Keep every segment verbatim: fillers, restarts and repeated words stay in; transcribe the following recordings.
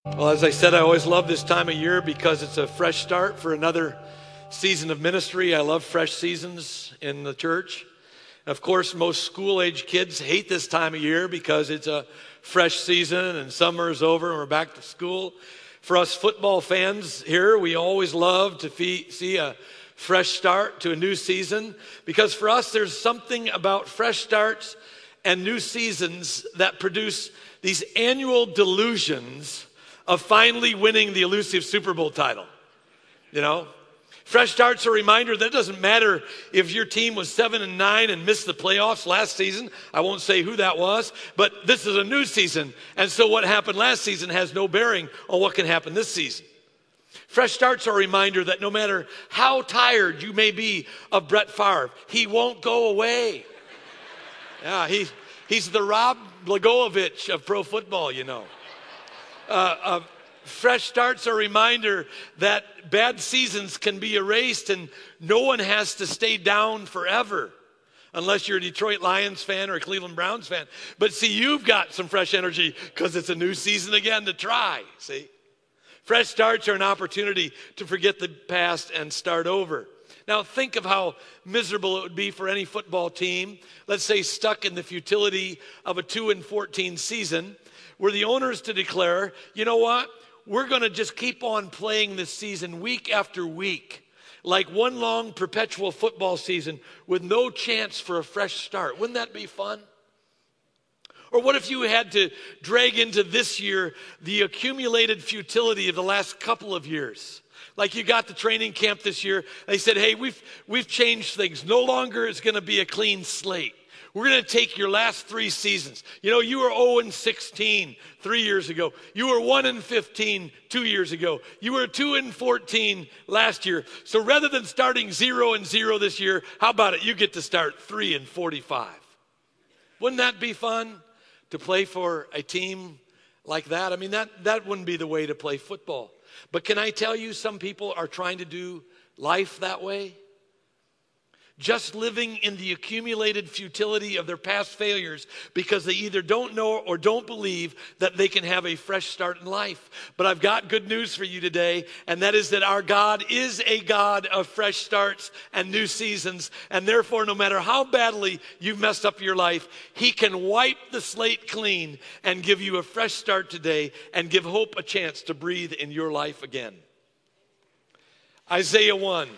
Well, as I said, I always love this time of year because it's a fresh start for another season of ministry. I love fresh seasons in the church. Of course, most school-age kids hate this time of year because it's a fresh season and summer is over and we're back to school. For us football fans here, we always love to fee- see a fresh start to a new season because for us, there's something about fresh starts and new seasons that produce these annual delusions of finally winning the elusive Super Bowl title. You know, fresh start's a reminder that it doesn't matter if your team was seven and nine and missed the playoffs last season. I won't say who that was, but this is a new season. And so what happened last season has no bearing on what can happen this season. Fresh starts are a reminder that no matter how tired you may be of Brett Favre, he won't go away. Yeah, he, he's the Rob Blagojevich of pro football, you know. Uh, uh, fresh starts are a reminder that bad seasons can be erased and no one has to stay down forever unless you're a Detroit Lions fan or a Cleveland Browns fan. But see, you've got some fresh energy because it's a new season again to try, see? Fresh starts are an opportunity to forget the past and start over. Now think of how miserable it would be for any football team, let's say stuck in the futility of a two and fourteen season, were the owners to declare, you know what, we're going to just keep on playing this season week after week, like one long perpetual football season with no chance for a fresh start. Wouldn't that be fun? Or what if you had to drag into this year the accumulated futility of the last couple of years? Like you got the training camp this year, they said, hey, we've, we've changed things. No longer is going to be a clean slate. We're going to take your last three seasons. You know, you were oh and sixteen three years ago. You were one and fifteen two years ago. You were two and fourteen last year. So rather than starting zero and zero this year, how about it? You get to start three and forty-five. Wouldn't that be fun to play for a team like that? I mean, that, that wouldn't be the way to play football. But can I tell you, some people are trying to do life that way? Just living in the accumulated futility of their past failures because they either don't know or don't believe that they can have a fresh start in life. But I've got good news for you today, and that is that our God is a God of fresh starts and new seasons, and therefore no matter how badly you've messed up your life, He can wipe the slate clean and give you a fresh start today and give hope a chance to breathe in your life again. Isaiah one.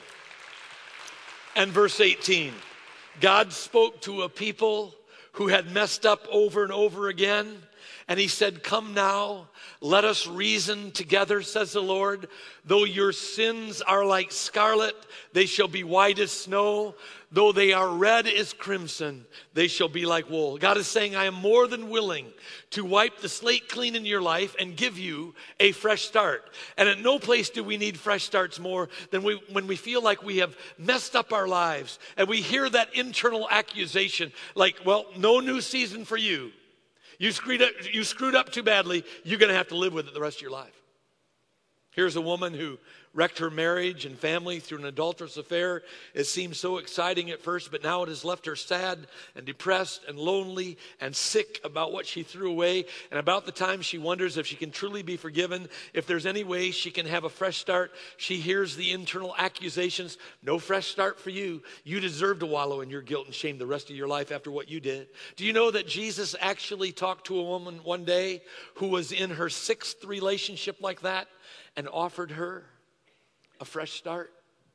And verse eighteen, God spoke to a people who had messed up over and over again. And He said, come now, let us reason together, says the Lord. Though your sins are like scarlet, they shall be white as snow. Though they are red as crimson, they shall be like wool. God is saying, I am more than willing to wipe the slate clean in your life and give you a fresh start. And at no place do we need fresh starts more than we, when we feel like we have messed up our lives and we hear that internal accusation like, well, no new season for you. You screwed up, you screwed up too badly. You're going to have to live with it the rest of your life. Here's a woman who wrecked her marriage and family through an adulterous affair. It seemed so exciting at first, but now it has left her sad and depressed and lonely and sick about what she threw away. And about the time she wonders if she can truly be forgiven, if there's any way she can have a fresh start, she hears the internal accusations, no fresh start for you. You deserve to wallow in your guilt and shame the rest of your life after what you did. Do you know that Jesus actually talked to a woman one day who was in her sixth relationship like that and offered her a fresh start?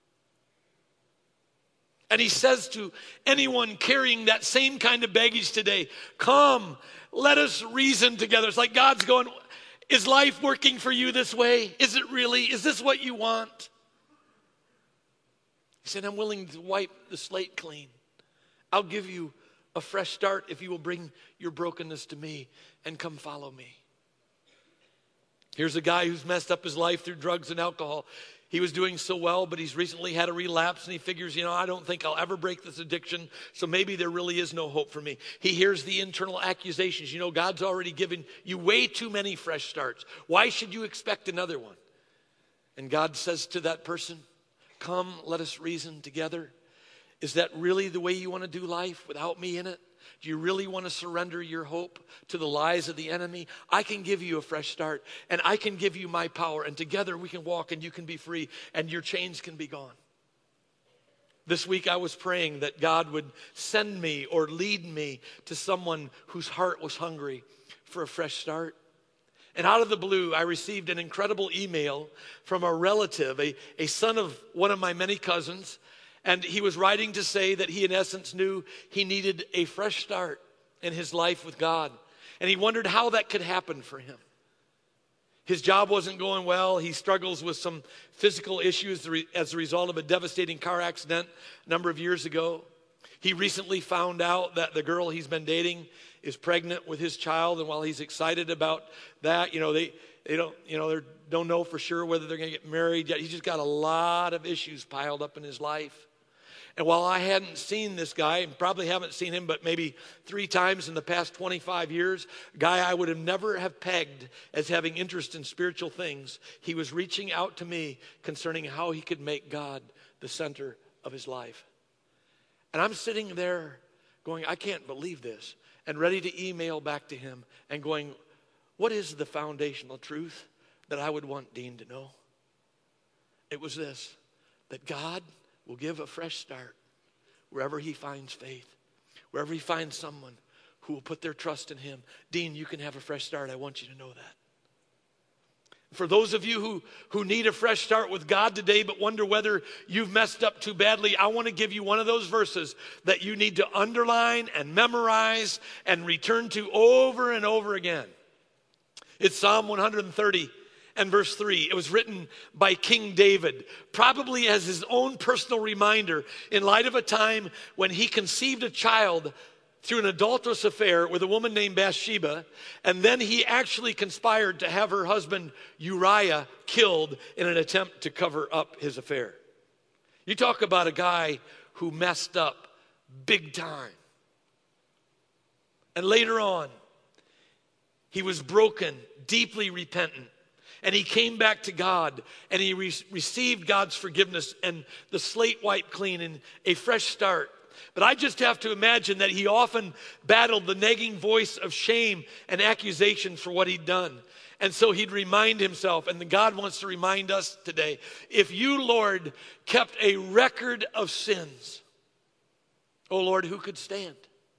And He says to anyone carrying that same kind of baggage today, come, let us reason together. It's like God's going, is life working for you this way? Is it really? Is this what you want? He said, I'm willing to wipe the slate clean. I'll give you a fresh start if you will bring your brokenness to me and come follow me. Here's a guy who's messed up his life through drugs and alcohol. He was doing so well, but he's recently had a relapse, and he figures, you know, I don't think I'll ever break this addiction, so maybe there really is no hope for me. He hears the internal accusations. You know, God's already given you way too many fresh starts. Why should you expect another one? And God says to that person, come, let us reason together. Is that really the way you want to do life without me in it? Do you really want to surrender your hope to the lies of the enemy? I can give you a fresh start, and I can give you my power, and together we can walk, and you can be free, and your chains can be gone. This week I was praying that God would send me or lead me to someone whose heart was hungry for a fresh start. And out of the blue, I received an incredible email from a relative, a, a son of one of my many cousins. And he was writing to say that he, in essence, knew he needed a fresh start in his life with God. And he wondered how that could happen for him. His job wasn't going well. He struggles with some physical issues as a result of a devastating car accident a number of years ago. He recently found out that the girl he's been dating is pregnant with his child. And while he's excited about that, you know, they, they don't, you know, they don't know for sure whether they're going to get married yet. He's just got a lot of issues piled up in his life. And while I hadn't seen this guy, and probably haven't seen him but maybe three times in the past twenty-five years, a guy I would have never have pegged as having interest in spiritual things, he was reaching out to me concerning how he could make God the center of his life. And I'm sitting there going, I can't believe this, and ready to email back to him and going, what is the foundational truth that I would want Dean to know? It was this, that God will give a fresh start wherever he finds faith, wherever he finds someone who will put their trust in him. Dean, you can have a fresh start. I want you to know that. For those of you who, who need a fresh start with God today but wonder whether you've messed up too badly, I want to give you one of those verses that you need to underline and memorize and return to over and over again. It's Psalm one thirty. And verse three, it was written by King David, probably as his own personal reminder in light of a time when he conceived a child through an adulterous affair with a woman named Bathsheba, and then he actually conspired to have her husband Uriah killed in an attempt to cover up his affair. You talk about a guy who messed up big time. And later on, he was broken, deeply repentant. And he came back to God, and he re- received God's forgiveness and the slate wiped clean and a fresh start. But I just have to imagine that he often battled the nagging voice of shame and accusation for what he'd done. And so he'd remind himself, and God wants to remind us today, if you, Lord, kept a record of sins, oh Lord, who could stand?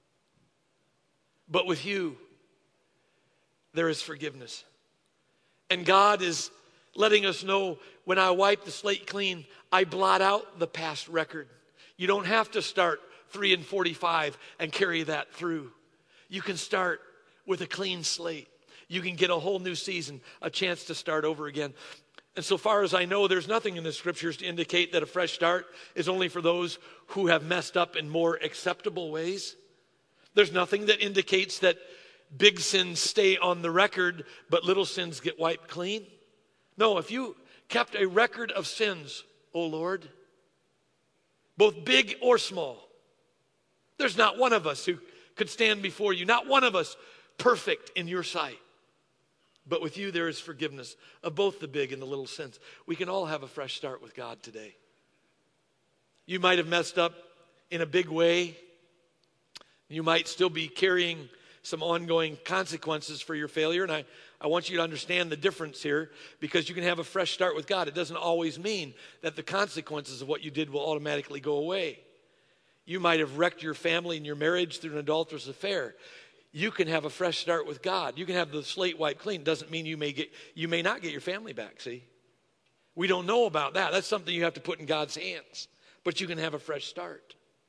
But with you, there is forgiveness. And God is letting us know, when I wipe the slate clean, I blot out the past record. You don't have to start three and forty-five and carry that through. You can start with a clean slate. You can get a whole new season, a chance to start over again. And so far as I know, there's nothing in the scriptures to indicate that a fresh start is only for those who have messed up in more acceptable ways. There's nothing that indicates that big sins stay on the record, but little sins get wiped clean. No, if you kept a record of sins, O Lord, both big or small, there's not one of us who could stand before you, not one of us perfect in your sight. But with you, there is forgiveness of both the big and the little sins. We can all have a fresh start with God today. You might have messed up in a big way. You might still be carrying some ongoing consequences for your failure. And I, I want you to understand the difference here, because you can have a fresh start with God. It doesn't always mean that the consequences of what you did will automatically go away. You might have wrecked your family and your marriage through an adulterous affair. You can have a fresh start with God. You can have the slate wiped clean. Doesn't mean you may get, you may not get your family back, see? We don't know about that. That's something you have to put in God's hands. But you can have a fresh start.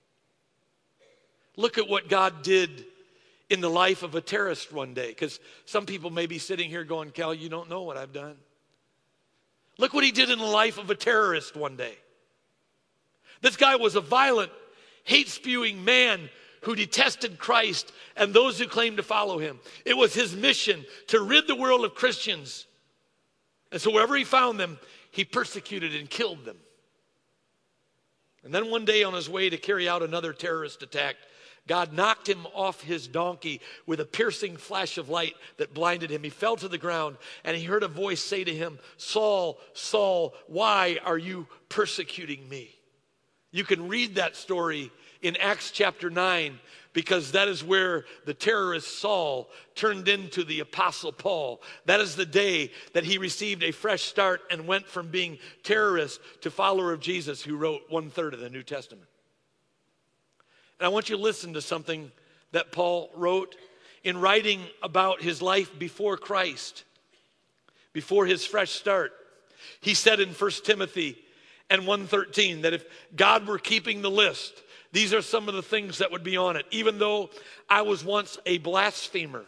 Look at what God did in the life of a terrorist one day, because some people may be sitting here going, Cal, you don't know what I've done. Look what he did in the life of a terrorist one day. This guy was a violent, hate-spewing man who detested Christ and those who claimed to follow him. It was his mission to rid the world of Christians. And so wherever he found them, he persecuted and killed them. And then one day on his way to carry out another terrorist attack, God knocked him off his donkey with a piercing flash of light that blinded him. He fell to the ground, and he heard a voice say to him, Saul, Saul, why are you persecuting me? You can read that story in Acts chapter nine, because that is where the terrorist Saul turned into the Apostle Paul. That is the day that he received a fresh start and went from being terrorist to follower of Jesus, who wrote one third of the New Testament. And I want you to listen to something that Paul wrote in writing about his life before Christ, before his fresh start. He said in First Timothy and one thirteen that if God were keeping the list, these are some of the things that would be on it. Even though I was once a blasphemer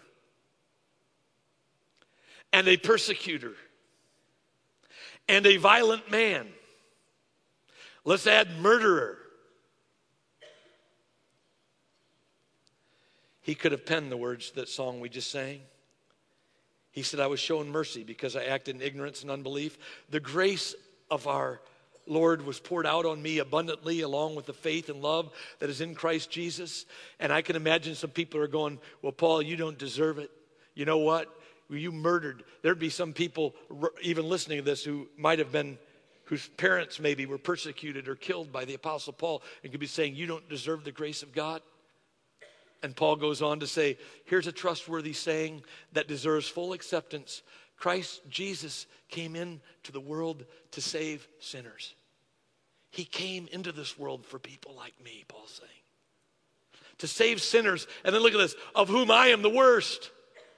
and a persecutor and a violent man. Let's add murderer. He could have penned the words to that song we just sang. He said, I was shown mercy because I acted in ignorance and unbelief. The grace of our Lord was poured out on me abundantly, along with the faith and love that is in Christ Jesus. And I can imagine some people are going, well, Paul, you don't deserve it. You know what? You murdered. There'd be some people even listening to this who might have been, whose parents maybe were persecuted or killed by the Apostle Paul, and could be saying, you don't deserve the grace of God. And Paul goes on to say, here's a trustworthy saying that deserves full acceptance. Christ Jesus came into the world to save sinners. He came into this world for people like me, Paul's saying. To save sinners. And then look at this, of whom I am the worst.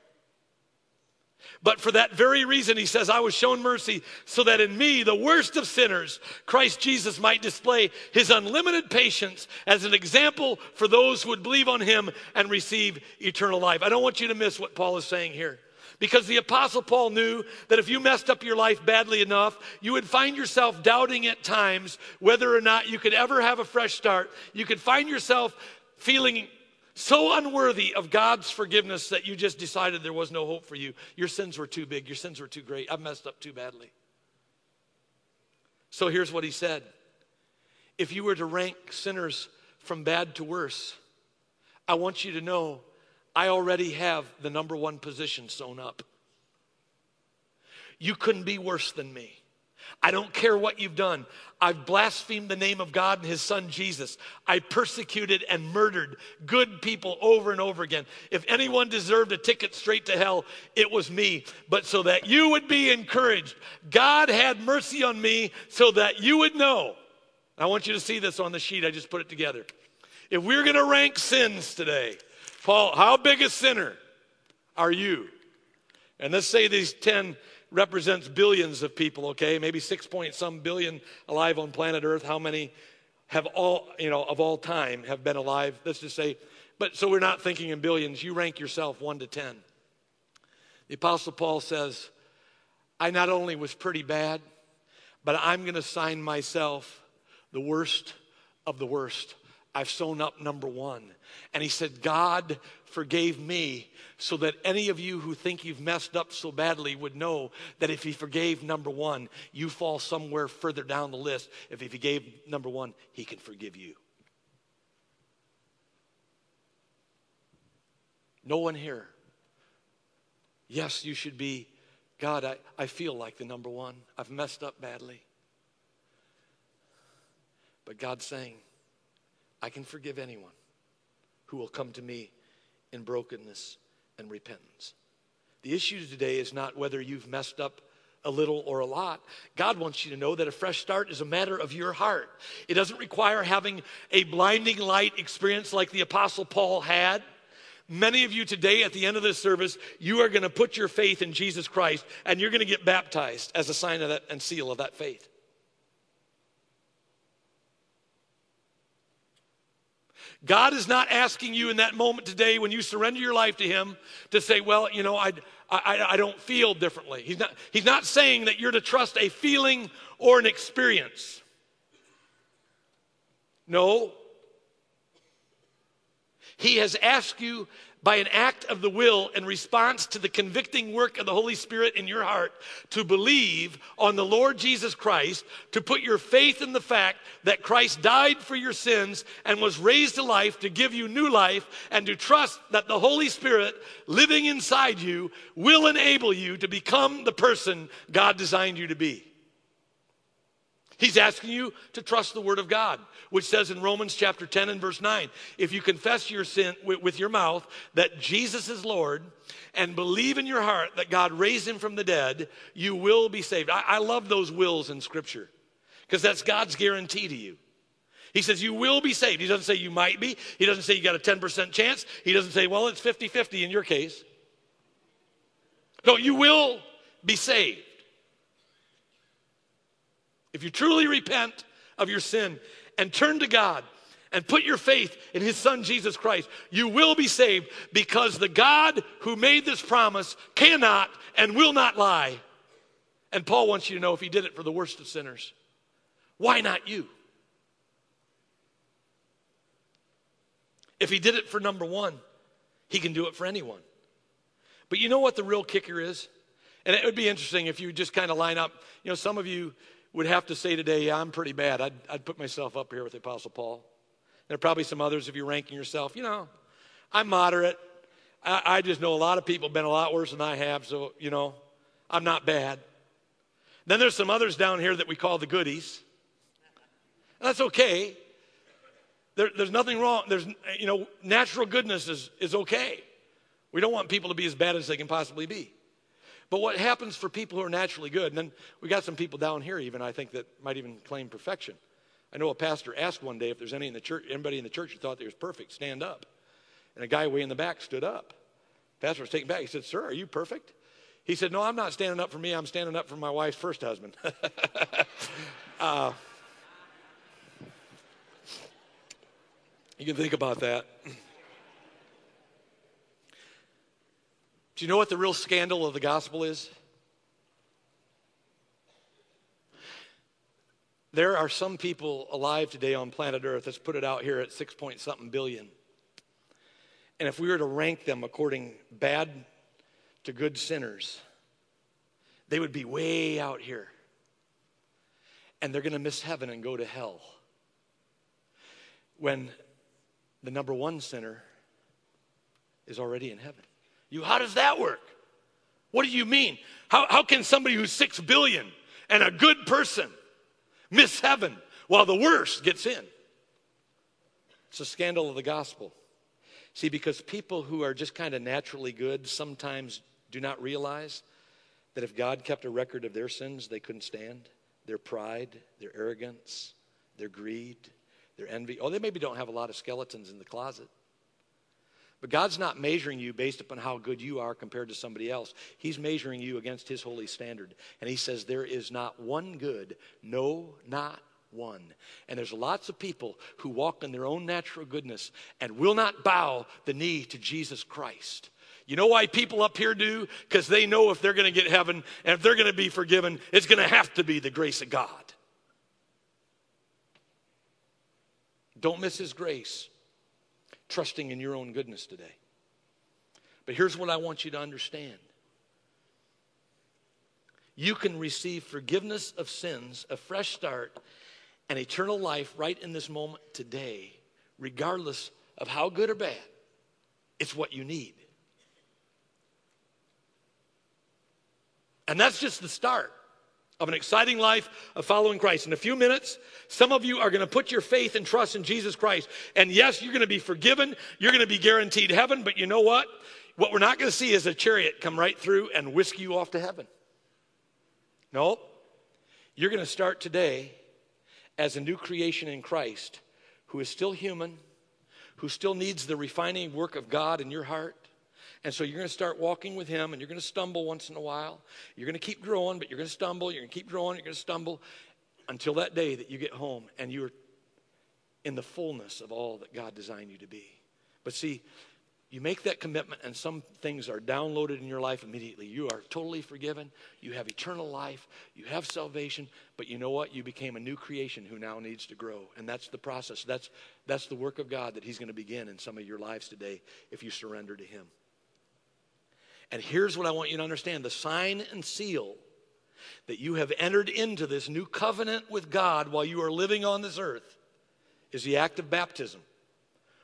But for that very reason, he says, I was shown mercy so that in me, the worst of sinners, Christ Jesus might display his unlimited patience as an example for those who would believe on him and receive eternal life. I don't want you to miss what Paul is saying here. Because the Apostle Paul knew that if you messed up your life badly enough, you would find yourself doubting at times whether or not you could ever have a fresh start. You could find yourself feeling so unworthy of God's forgiveness that you just decided there was no hope for you. Your sins were too big. Your sins were too great. I've messed up too badly. So here's what he said. If you were to rank sinners from bad to worse, I want you to know I already have the number one position sewn up. You couldn't be worse than me. I don't care what you've done. I've blasphemed the name of God and his son Jesus. I persecuted and murdered good people over and over again. If anyone deserved a ticket straight to hell, it was me. But so that you would be encouraged, God had mercy on me so that you would know. I want you to see this on the sheet. I just put it together. If we're going to rank sins today, Paul, how big a sinner are you? And let's say these ten represents billions of people, okay? Maybe six point some billion alive on planet Earth. How many have all, you know, of all time have been alive? Let's just say, but so we're not thinking in billions. You rank yourself one to ten. The Apostle Paul says, I not only was pretty bad, but I'm going to sign myself the worst of the worst. I've sewn up number one. And he said, God forgave me so that any of you who think you've messed up so badly would know that if he forgave number one, you fall somewhere further down the list. If he forgave number one, he can forgive you. No one here. Yes, you should be, God, I, I feel like the number one. I've messed up badly. But God's saying, I can forgive anyone who will come to me in brokenness and repentance. The issue today is not whether you've messed up a little or a lot. God wants you to know that a fresh start is a matter of your heart. It doesn't require having a blinding light experience like the Apostle Paul had. Many of you today at the end of this service, you are going to put your faith in Jesus Christ and you're going to get baptized as a sign of that and seal of that faith. God is not asking you in that moment today when you surrender your life to him to say, well, you know, I, I, I don't feel differently. He's not, he's not saying that you're to trust a feeling or an experience. No. He has asked you by an act of the will in response to the convicting work of the Holy Spirit in your heart to believe on the Lord Jesus Christ, to put your faith in the fact that Christ died for your sins and was raised to life to give you new life, and to trust that the Holy Spirit living inside you will enable you to become the person God designed you to be. He's asking you to trust the word of God, which says in Romans chapter ten and verse nine, if you confess your sin with, with your mouth that Jesus is Lord and believe in your heart that God raised him from the dead, you will be saved. I, I love those wills in Scripture because that's God's guarantee to you. He says you will be saved. He doesn't say you might be. He doesn't say you got a ten percent chance. He doesn't say, well, it's fifty-fifty in your case. No, you will be saved. If you truly repent of your sin and turn to God and put your faith in his son Jesus Christ, you will be saved because the God who made this promise cannot and will not lie. And Paul wants you to know if he did it for the worst of sinners, why not you? If he did it for number one, he can do it for anyone. But you know what the real kicker is? And it would be interesting if you just kind of line up. You know, some of you would have to say today, yeah, I'm pretty bad. I'd, I'd put myself up here with the Apostle Paul. There are probably some others of you ranking yourself. You know, I'm moderate. I, I just know a lot of people have been a lot worse than I have, so, you know, I'm not bad. Then there's some others down here that we call the goodies. That's okay. There, there's nothing wrong. There's, you know, natural goodness is, is okay. We don't want people to be as bad as they can possibly be. But what happens for people who are naturally good, and then we got some people down here even, I think, that might even claim perfection. I know a pastor asked one day if there's any in the church, anybody in the church who thought they was perfect, stand up. And a guy way in the back stood up. The pastor was taken back. He said, sir, are you perfect? He said, no, I'm not standing up for me. I'm standing up for my wife's first husband. uh, you can think about that. Do you know what the real scandal of the gospel is? There are some people alive today on planet Earth, let's put it out here at six point something billion. And if we were to rank them according bad to good sinners, they would be way out here. And they're going to miss heaven and go to hell. When the number one sinner is already in heaven. You, how does that work? What do you mean? How, how can somebody who's six billion and a good person miss heaven while the worst gets in? It's a scandal of the gospel. See, because people who are just kind of naturally good sometimes do not realize that if God kept a record of their sins, they couldn't stand. Their pride, their arrogance, their greed, their envy. Oh, they maybe don't have a lot of skeletons in the closet. But God's not measuring you based upon how good you are compared to somebody else. He's measuring you against his holy standard. And he says there is not one good, no, not one. And there's lots of people who walk in their own natural goodness and will not bow the knee to Jesus Christ. You know why people up here do? Because they know if they're going to get heaven and if they're going to be forgiven, it's going to have to be the grace of God. Don't miss his grace. Trusting in your own goodness today. But here's what I want you to understand. You can receive forgiveness of sins, a fresh start, and eternal life right in this moment today, regardless of how good or bad. It's what you need. And that's just the start of an exciting life of following Christ. In a few minutes, some of you are going to put your faith and trust in Jesus Christ. And yes, you're going to be forgiven. You're going to be guaranteed heaven. But you know what? What we're not going to see is a chariot come right through and whisk you off to heaven. No. You're going to start today as a new creation in Christ who is still human, who still needs the refining work of God in your heart. And so you're going to start walking with him, and you're going to stumble once in a while. You're going to keep growing, but you're going to stumble. You're going to keep growing. You're going to stumble until that day that you get home and you're in the fullness of all that God designed you to be. But see, you make that commitment, and some things are downloaded in your life immediately. You are totally forgiven. You have eternal life. You have salvation. But you know what? You became a new creation who now needs to grow. And that's the process. That's, that's the work of God that he's going to begin in some of your lives today if you surrender to him. And here's what I want you to understand. The sign and seal that you have entered into this new covenant with God while you are living on this earth is the act of baptism,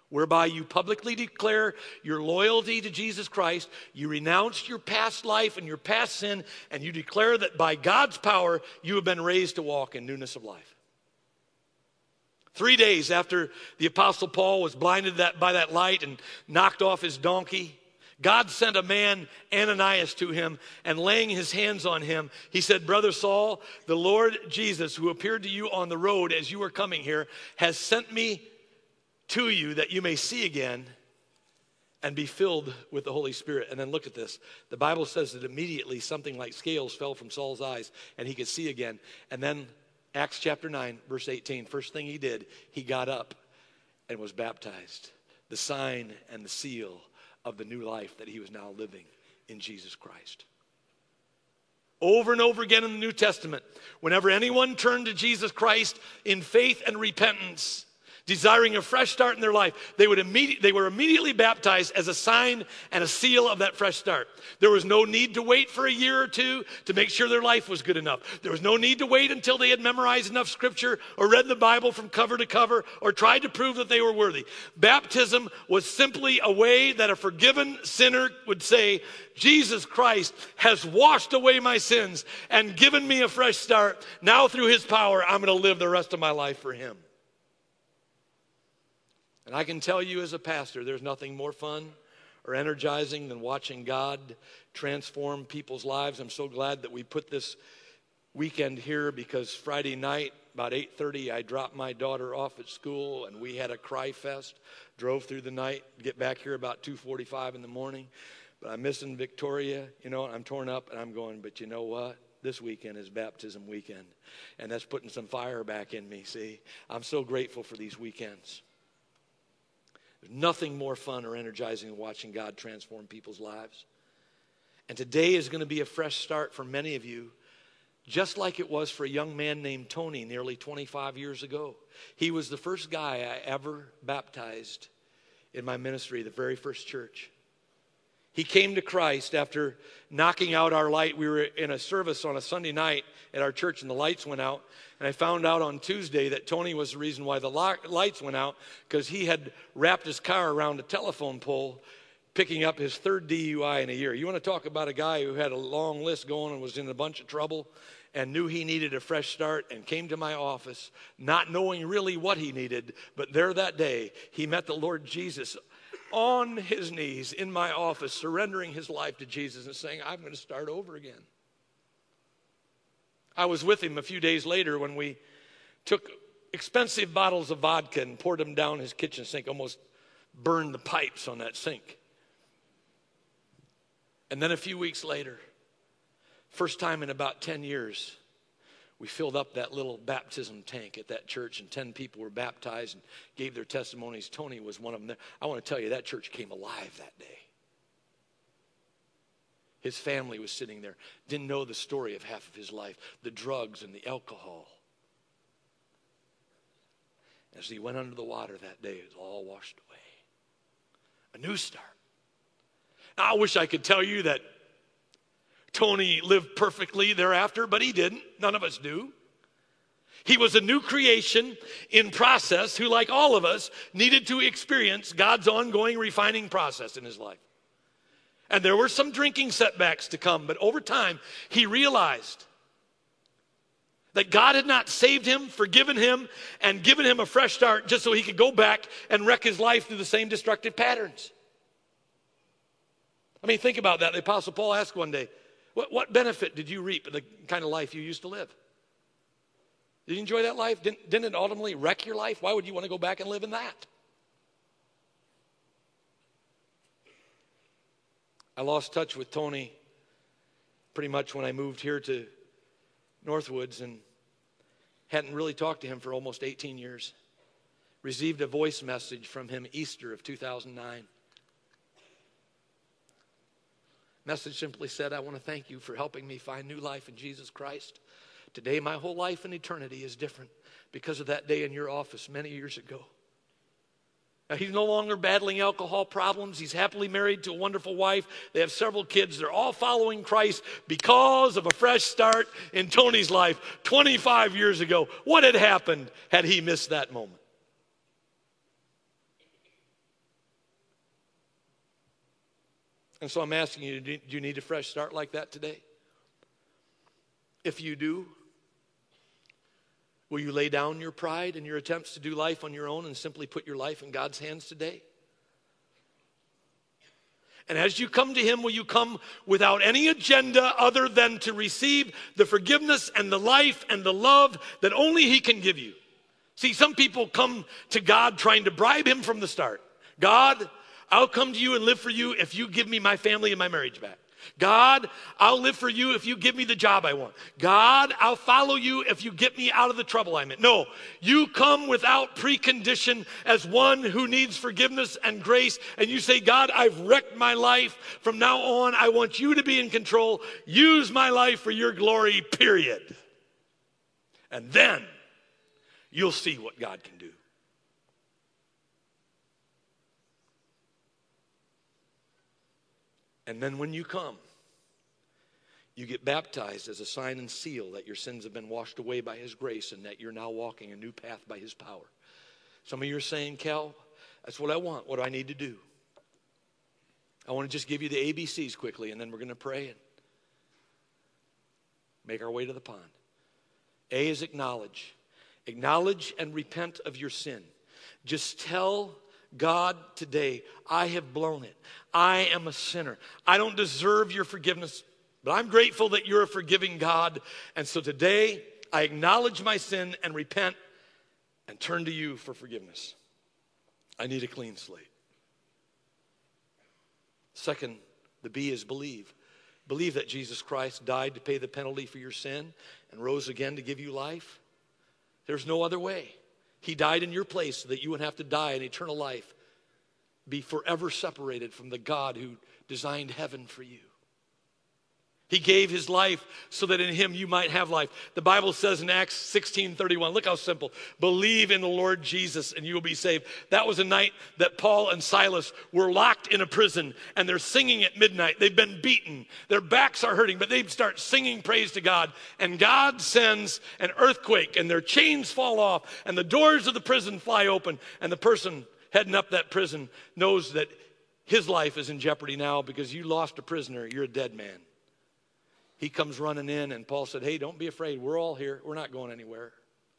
whereby you publicly declare your loyalty to Jesus Christ, you renounce your past life and your past sin, and you declare that by God's power, you have been raised to walk in newness of life. Three days after the Apostle Paul was blinded that, by that light and knocked off his donkey, God sent a man, Ananias, to him, and laying his hands on him, he said, Brother Saul, the Lord Jesus, who appeared to you on the road as you were coming here, has sent me to you that you may see again and be filled with the Holy Spirit. And then look at this. The Bible says that immediately something like scales fell from Saul's eyes and he could see again. And then Acts chapter nine, verse eighteen, first thing he did, he got up and was baptized. The sign and the seal of the new life that he was now living in Jesus Christ. Over and over again in the New Testament, whenever anyone turned to Jesus Christ in faith and repentance, desiring a fresh start in their life, they would immediate, they were immediately baptized as a sign and a seal of that fresh start. There was no need to wait for a year or two to make sure their life was good enough. There was no need to wait until they had memorized enough scripture or read the Bible from cover to cover or tried to prove that they were worthy. Baptism was simply a way that a forgiven sinner would say, Jesus Christ has washed away my sins and given me a fresh start. Now through his power, I'm going to live the rest of my life for him. And I can tell you as a pastor, there's nothing more fun or energizing than watching God transform people's lives. I'm so glad that we put this weekend here because Friday night, about eight thirty, I dropped my daughter off at school and we had a cry fest. Drove through the night, get back here about two forty-five in the morning. But I'm missing Victoria, you know, I'm torn up and I'm going, but you know what? This weekend is baptism weekend. And that's putting some fire back in me, see? I'm so grateful for these weekends. There's nothing more fun or energizing than watching God transform people's lives. And today is going to be a fresh start for many of you, just like it was for a young man named Tony nearly twenty-five years ago. He was the first guy I ever baptized in my ministry, the very first church. He came to Christ after knocking out our light. We were in a service on a Sunday night at our church and the lights went out. And I found out on Tuesday that Tony was the reason why the lights went out because he had wrapped his car around a telephone pole picking up his third D U I in a year. You want to talk about a guy who had a long list going and was in a bunch of trouble and knew he needed a fresh start and came to my office not knowing really what he needed. But there that day, he met the Lord Jesus on his knees in my office, surrendering his life to Jesus and saying, I'm going to start over again. I was with him a few days later when we took expensive bottles of vodka and poured them down his kitchen sink, almost burned the pipes on that sink. And then a few weeks later, first time in about ten years, we filled up that little baptism tank at that church, and ten people were baptized and gave their testimonies. Tony was one of them. I want to tell you, that church came alive that day. His family was sitting there, didn't know the story of half of his life, the drugs and the alcohol. As he went under the water that day, it was all washed away. A new start. Now, I wish I could tell you that Tony lived perfectly thereafter, but he didn't. None of us do. He was a new creation in process who, like all of us, needed to experience God's ongoing refining process in his life. And there were some drinking setbacks to come, but over time, he realized that God had not saved him, forgiven him, and given him a fresh start just so he could go back and wreck his life through the same destructive patterns. I mean, think about that. The Apostle Paul asked one day, what, what benefit did you reap of the kind of life you used to live? Did you enjoy that life? Didn't, didn't it ultimately wreck your life? Why would you want to go back and live in that? I lost touch with Tony pretty much when I moved here to Northwoods and hadn't really talked to him for almost eighteen years. Received a voice message from him Easter of two thousand nine. Message simply said, I want to thank you for helping me find new life in Jesus Christ. Today, my whole life and eternity is different because of that day in your office many years ago. Now, he's no longer battling alcohol problems. He's happily married to a wonderful wife. They have several kids. They're all following Christ because of a fresh start in Tony's life twenty-five years ago. What had happened had he missed that moment? And so I'm asking you, do you need a fresh start like that today? If you do, will you lay down your pride and your attempts to do life on your own and simply put your life in God's hands today? And as you come to him, will you come without any agenda other than to receive the forgiveness and the life and the love that only he can give you? See, some people come to God trying to bribe him from the start. God, I'll come to you and live for you if you give me my family and my marriage back. God, I'll live for you if you give me the job I want. God, I'll follow you if you get me out of the trouble I'm in. No, you come without precondition as one who needs forgiveness and grace, and you say, God, I've wrecked my life. From now on, I want you to be in control. Use my life for your glory, period. And then you'll see what God can do. And then when you come, you get baptized as a sign and seal that your sins have been washed away by his grace and that you're now walking a new path by his power. Some of you are saying, Cal, that's what I want. What do I need to do? I want to just give you the A B Cs quickly, and then we're going to pray and make our way to the pond. A is acknowledge. Acknowledge and repent of your sin. Just tell God today, I have blown it. I am a sinner. I don't deserve your forgiveness, but I'm grateful that you're a forgiving God. And so today, I acknowledge my sin and repent and turn to you for forgiveness. I need a clean slate. Second, the B is believe. Believe that Jesus Christ died to pay the penalty for your sin and rose again to give you life. There's no other way. He died in your place so that you wouldn't have to die in eternal life, be forever separated from the God who designed heaven for you. He gave his life so that in him you might have life. The Bible says in Acts sixteen thirty-one, look how simple. Believe in the Lord Jesus and you will be saved. That was a night that Paul and Silas were locked in a prison and they're singing at midnight. They've been beaten. Their backs are hurting, but they start singing praise to God. And God sends an earthquake and their chains fall off and the doors of the prison fly open. And the person heading up that prison knows that his life is in jeopardy now because you lost a prisoner. You're a dead man. He comes running in, and Paul said, hey, don't be afraid. We're all here. We're not going anywhere.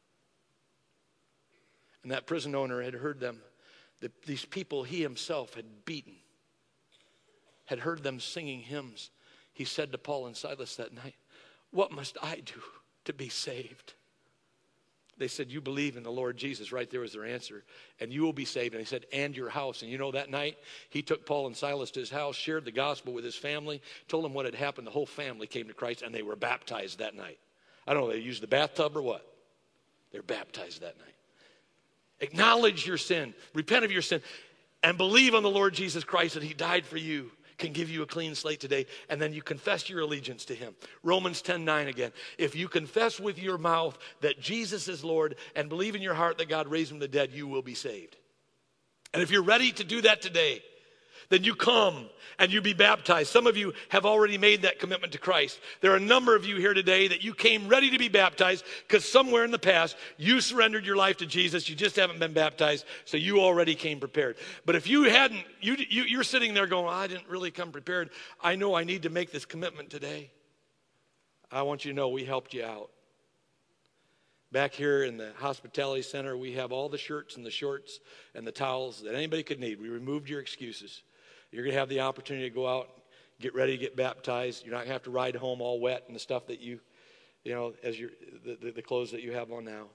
And that prison owner had heard them, the, these people he himself had beaten, had heard them singing hymns. He said to Paul and Silas that night, what must I do to be saved? They said, you believe in the Lord Jesus. Right there was their answer. And you will be saved. And he said, and your house. And you know, that night, he took Paul and Silas to his house, shared the gospel with his family, told them what had happened. The whole family came to Christ, and they were baptized that night. I don't know, they used the bathtub or what? They were baptized that night. Acknowledge your sin. Repent of your sin. And believe on the Lord Jesus Christ that he died for you. Can give you a clean slate today, and then you confess your allegiance to him. Romans ten nine again. If you confess with your mouth that Jesus is Lord and believe in your heart that God raised him from the dead, you will be saved. And if you're ready to do that today, then you come and you be baptized. Some of you have already made that commitment to Christ. There are a number of you here today that you came ready to be baptized because somewhere in the past you surrendered your life to Jesus. You just haven't been baptized, so you already came prepared. But if you hadn't, you, you, you're sitting there going, I didn't really come prepared. I know I need to make this commitment today. I want you to know we helped you out. Back here in the hospitality center, we have all the shirts and the shorts and the towels that anybody could need. We removed your excuses. You're going to have the opportunity to go out, get ready to get baptized. You're not going to have to ride home all wet and the stuff that you, you know, as your the, the, the clothes that you have on now.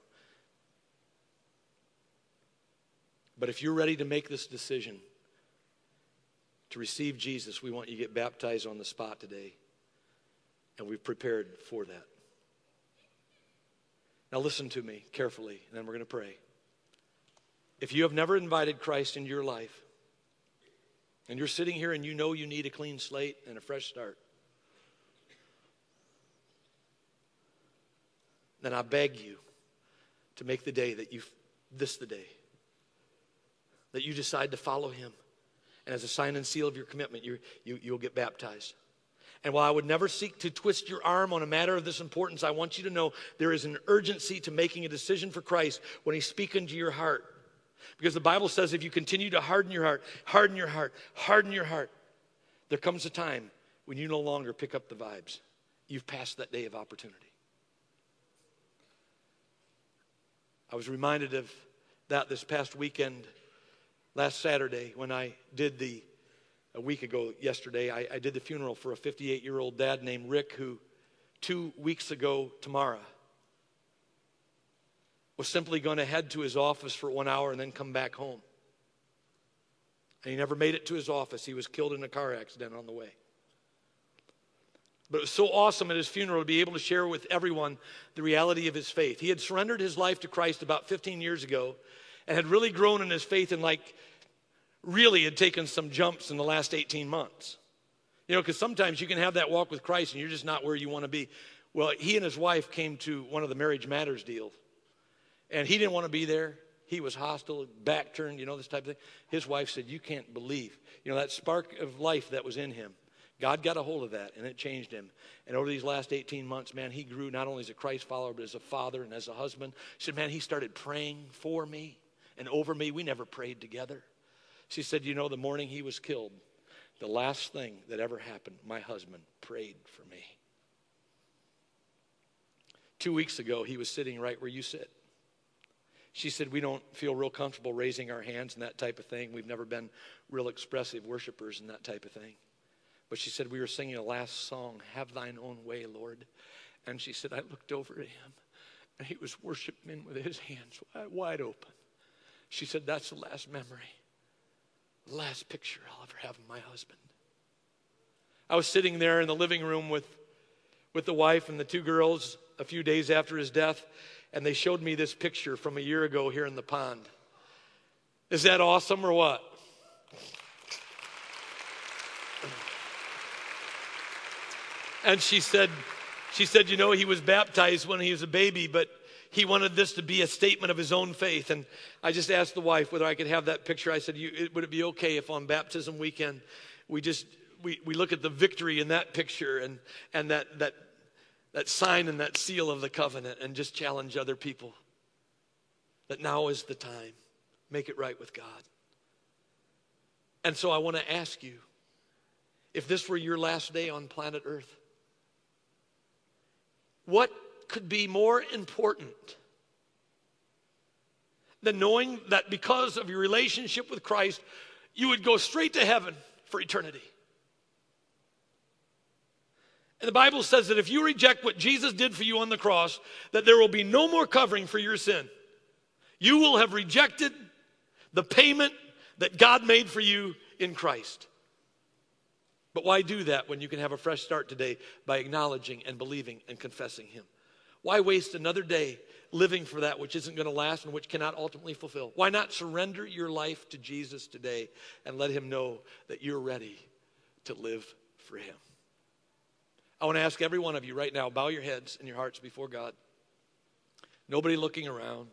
But if you're ready to make this decision to receive Jesus, we want you to get baptized on the spot today. And we've prepared for that. Now listen to me carefully, and then we're going to pray. If you have never invited Christ into your life, and you're sitting here and you know you need a clean slate and a fresh start, then I beg you to make the day that you, this the day, that you decide to follow him. And as a sign and seal of your commitment, you, you, you'll get baptized. And while I would never seek to twist your arm on a matter of this importance, I want you to know there is an urgency to making a decision for Christ when he's speaking to your heart. Because the Bible says if you continue to harden your heart, harden your heart, harden your heart, there comes a time when you no longer pick up the vibes. You've passed that day of opportunity. I was reminded of that this past weekend, last Saturday, when I did the, a week ago yesterday, I, I did the funeral for a fifty-eight-year-old dad named Rick, who two weeks ago tomorrow was simply going to head to his office for one hour and then come back home. And he never made it to his office. He was killed in a car accident on the way. But it was so awesome at his funeral to be able to share with everyone the reality of his faith. He had surrendered his life to Christ about fifteen years ago and had really grown in his faith and like really had taken some jumps in the last eighteen months. You know, because sometimes you can have that walk with Christ and you're just not where you want to be. Well, he and his wife came to one of the Marriage Matters deals. And he didn't want to be there. He was hostile, back turned, you know, this type of thing. His wife said, you can't believe. You know, that spark of life that was in him. God got a hold of that, and it changed him. And over these last eighteen months, man, he grew not only as a Christ follower, but as a father and as a husband. She said, man, he started praying for me and over me. We never prayed together. She said, you know, the morning he was killed, the last thing that ever happened, my husband prayed for me. Two weeks ago, he was sitting right where you sit. She said, we don't feel real comfortable raising our hands and that type of thing. We've never been real expressive worshipers and that type of thing. But she said, we were singing a last song, Have Thine Own Way, Lord. And she said, I looked over at him, and he was worshiping with his hands wide open. She said, that's the last memory, the last picture I'll ever have of my husband. I was sitting there in the living room with, with the wife and the two girls a few days after his death, and they showed me this picture from a year ago here in the pond. Is that awesome or what? And she said, she said, you know, he was baptized when he was a baby, but he wanted this to be a statement of his own faith. And I just asked the wife whether I could have that picture. I said, you, it, would it be okay if on baptism weekend we just we, we look at the victory in that picture and and that that that sign and that seal of the covenant and just challenge other people that now is the time. Make it right with God. And so I want to ask you, if this were your last day on planet Earth, what could be more important than knowing that because of your relationship with Christ, you would go straight to heaven for eternity? And the Bible says that if you reject what Jesus did for you on the cross, that there will be no more covering for your sin. You will have rejected the payment that God made for you in Christ. But why do that when you can have a fresh start today by acknowledging and believing and confessing Him? Why waste another day living for that which isn't going to last and which cannot ultimately fulfill? Why not surrender your life to Jesus today and let Him know that you're ready to live for Him? I want to ask every one of you right now, bow your heads and your hearts before God. Nobody looking around.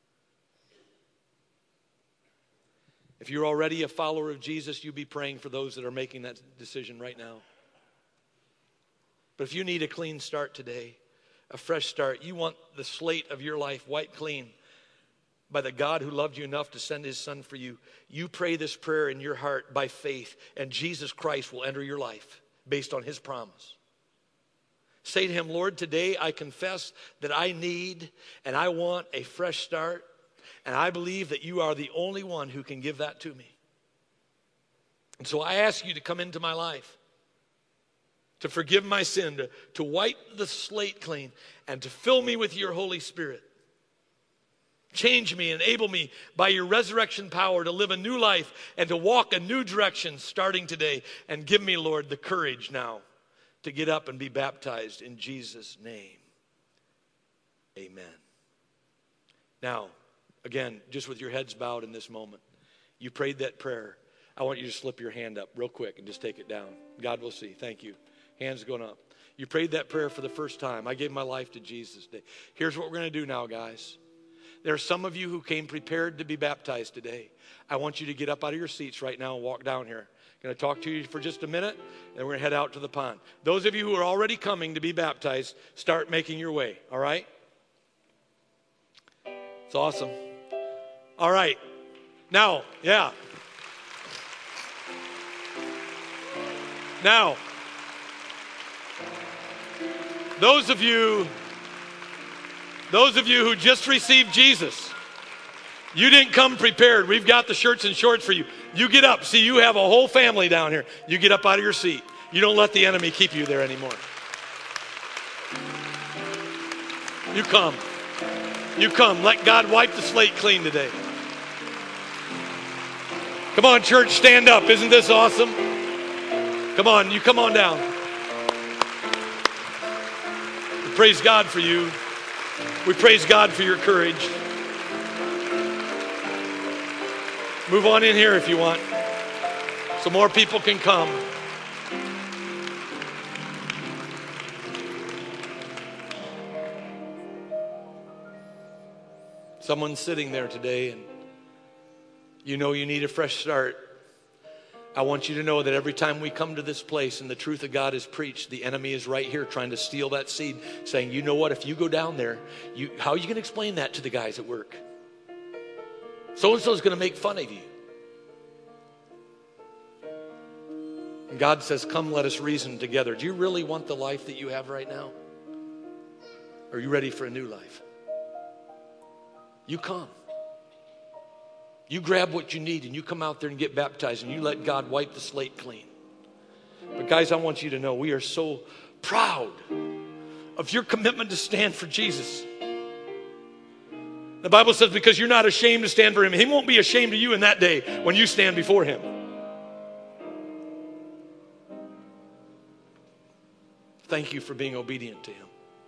If you're already a follower of Jesus, you be praying for those that are making that decision right now. But if you need a clean start today, a fresh start, you want the slate of your life wiped clean by the God who loved you enough to send His Son for you, you pray this prayer in your heart by faith, and Jesus Christ will enter your life based on His promise. Say to Him, Lord, today I confess that I need and I want a fresh start. And I believe that you are the only one who can give that to me. And so I ask you to come into my life, to forgive my sin, to, to wipe the slate clean, and to fill me with your Holy Spirit. Change me, enable me by your resurrection power to live a new life and to walk a new direction starting today. And give me, Lord, the courage now to get up and be baptized in Jesus' name. Amen. Now, again, just with your heads bowed in this moment, you prayed that prayer. I want you to slip your hand up real quick and just take it down. God will see. Thank you. Hands going up. You prayed that prayer for the first time. I gave my life to Jesus today. Here's what we're going to do now, guys. There are some of you who came prepared to be baptized today. I want you to get up out of your seats right now and walk down here. I'm going to talk to you for just a minute, and we're going to head out to the pond. Those of you who are already coming to be baptized, start making your way, all right? It's awesome. All right. Now, yeah. Now, those of you, those of you who just received Jesus, you didn't come prepared. We've got the shirts and shorts for you. You get up. See, you have a whole family down here. You get up out of your seat. You don't let the enemy keep you there anymore. You come. You come. Let God wipe the slate clean today. Come on, church, stand up. Isn't this awesome? Come on, you come on down. We praise God for you. We praise God for your courage. Move on in here if you want, so more people can come. Someone's sitting there today and you know you need a fresh start. I want you to know that every time we come to this place and the truth of God is preached, the enemy is right here trying to steal that seed, saying, you know what, if you go down there, you, how are you going to explain that to the guys at work? So-and-so is going to make fun of you. And God says, come, let us reason together. Do you really want the life that you have right now? Are you ready for a new life? You come. You grab what you need and you come out there and get baptized and you let God wipe the slate clean. But guys, I want you to know we are so proud of your commitment to stand for Jesus. The Bible says because you're not ashamed to stand for him, he won't be ashamed of you in that day when you stand before him. Thank you for being obedient to him.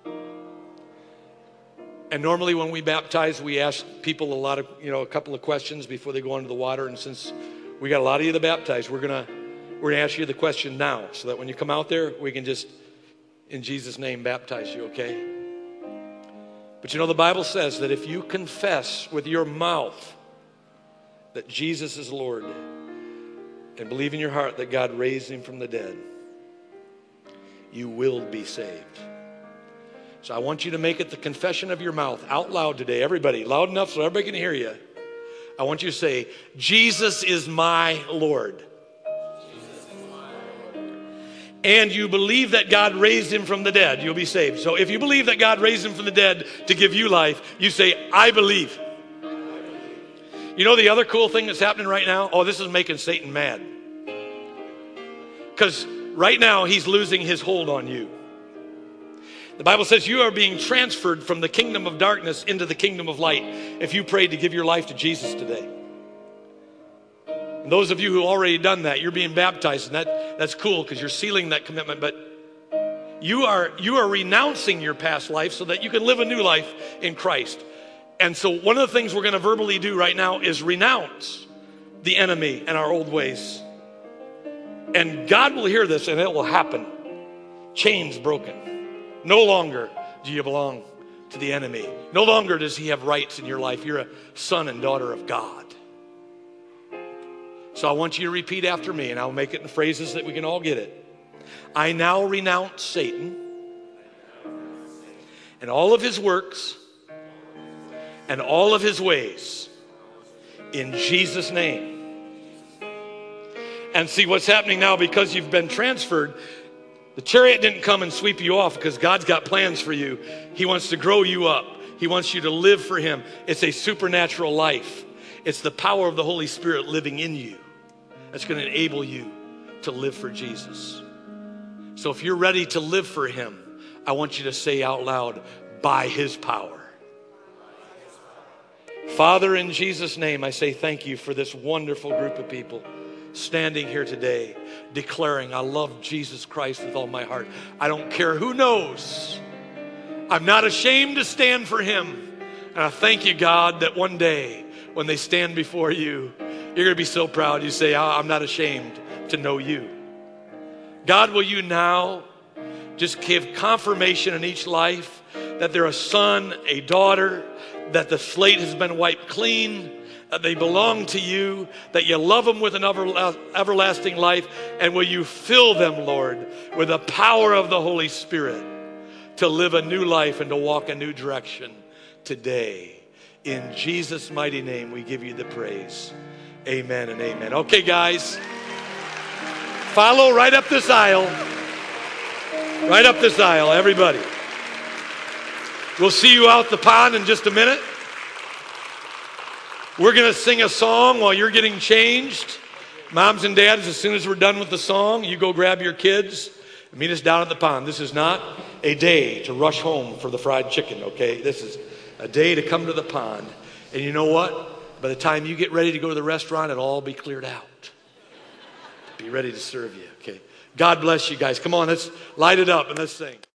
And normally when we baptize, we ask people a lot of, you know, a couple of questions before they go into the water. And since we got a lot of you that baptized, we're gonna we're gonna ask you the question now, so that when you come out there, we can just, in Jesus' name, baptize you, okay? But you know, the Bible says that if you confess with your mouth that Jesus is Lord and believe in your heart that God raised him from the dead, you will be saved. So I want you to make it the confession of your mouth out loud today. Everybody, loud enough so everybody can hear you. I want you to say, Jesus is my Lord. Jesus is my Lord. And you believe that God raised him from the dead, you'll be saved. So if you believe that God raised him from the dead to give you life, you say, I believe. I believe. You know the other cool thing that's happening right now? Oh, this is making Satan mad. Because right now he's losing his hold on you. The Bible says you are being transferred from the kingdom of darkness into the kingdom of light if you prayed to give your life to Jesus today. And those of you who already done that, you're being baptized, and that, that's cool because you're sealing that commitment, but you are, you are renouncing your past life so that you can live a new life in Christ. And so one of the things we're going to verbally do right now is renounce the enemy and our old ways. And God will hear this and it will happen. Chains broken. No longer do you belong to the enemy. No longer does he have rights in your life. You're a son and daughter of God. So I want you to repeat after me, and I'll make it in phrases that we can all get it. I now renounce Satan and all of his works and all of his ways in Jesus' name. And see what's happening now, because you've been transferred. The chariot didn't come and sweep you off because God's got plans for you. He wants to grow you up. He wants you to live for him. It's a supernatural life. It's the power of the Holy Spirit living in you that's going to enable you to live for Jesus. So if you're ready to live for him, I want you to say out loud, by his power. Father, in Jesus' name, I say thank you for this wonderful group of people standing here today, declaring, I love Jesus Christ with all my heart. I don't care who knows. I'm not ashamed to stand for him. And I thank you, God, that one day when they stand before you, you're going to be so proud. You say, I'm not ashamed to know you. God, will you now just give confirmation in each life that they're a son, a daughter, that the slate has been wiped clean, that they belong to you, that you love them with an everlasting life, and will you fill them, Lord, with the power of the Holy Spirit to live a new life and to walk a new direction today. In Jesus' mighty name, we give you the praise. Amen and amen. Okay, guys. follow right up this aisle. Right up this aisle, everybody. We'll see you out the pond in just a minute. We're going to sing a song while you're getting changed. Moms and dads, as soon as we're done with the song, you go grab your kids and meet us down at the pond. This is not a day to rush home for the fried chicken, okay? This is a day to come to the pond. And you know what? By the time you get ready to go to the restaurant, it'll all be cleared out. Be ready to serve you, okay? God bless you guys. Come on, let's light it up and let's sing.